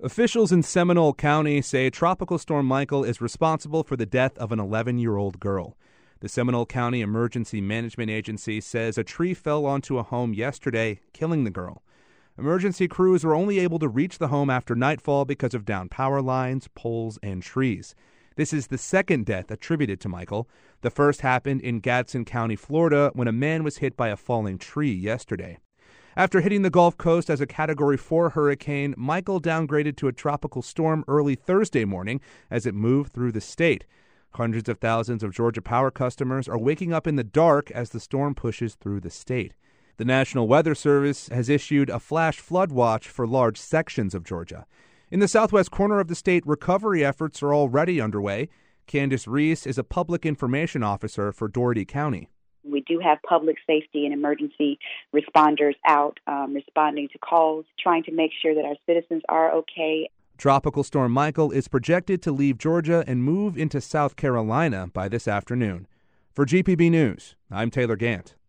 Officials in Seminole County say Tropical Storm Michael is responsible for the death of an 11-year-old girl. The Seminole County Emergency Management Agency says a tree fell onto a home yesterday, killing the girl. Emergency crews were only able to reach the home after nightfall because of downed power lines, poles, and trees. This is the second death attributed to Michael. The first happened in Gadsden County, Florida, when a man was hit by a falling tree yesterday. After hitting the Gulf Coast as a Category 4 hurricane, Michael downgraded to a tropical storm early Thursday morning as it moved through the state. Hundreds of thousands of Georgia Power customers are waking up in the dark as the storm pushes through the state. The National Weather Service has issued a flash flood watch for large sections of Georgia. In the southwest corner of the state, recovery efforts are already underway. Candace Reese is a public information officer for Dougherty County. We do have public safety and emergency responders out responding to calls, trying to make sure that our citizens are okay. Tropical Storm Michael is projected to leave Georgia and move into South Carolina by this afternoon. For GPB News, I'm Taylor Gant.